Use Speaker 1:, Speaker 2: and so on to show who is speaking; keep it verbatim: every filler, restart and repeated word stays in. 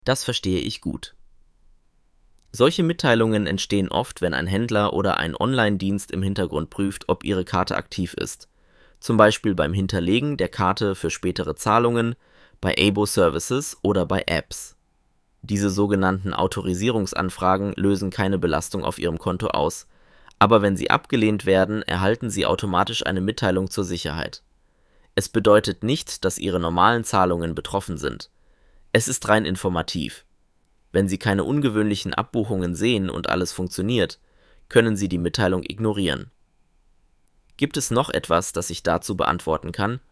Speaker 1: Das verstehe ich gut. Solche Mitteilungen entstehen oft, wenn ein Händler oder ein Online-Dienst im Hintergrund prüft, ob Ihre Karte aktiv ist. Zum Beispiel beim Hinterlegen der Karte für spätere Zahlungen, bei A B O Services oder bei Apps. Diese sogenannten Autorisierungsanfragen lösen keine Belastung auf Ihrem Konto aus, aber wenn sie abgelehnt werden, erhalten Sie automatisch eine Mitteilung zur Sicherheit. Es bedeutet nicht, dass Ihre normalen Zahlungen betroffen sind. Es ist rein informativ. Wenn Sie keine ungewöhnlichen Abbuchungen sehen und alles funktioniert, können Sie die Mitteilung ignorieren. Gibt es noch etwas, das ich dazu beantworten kann?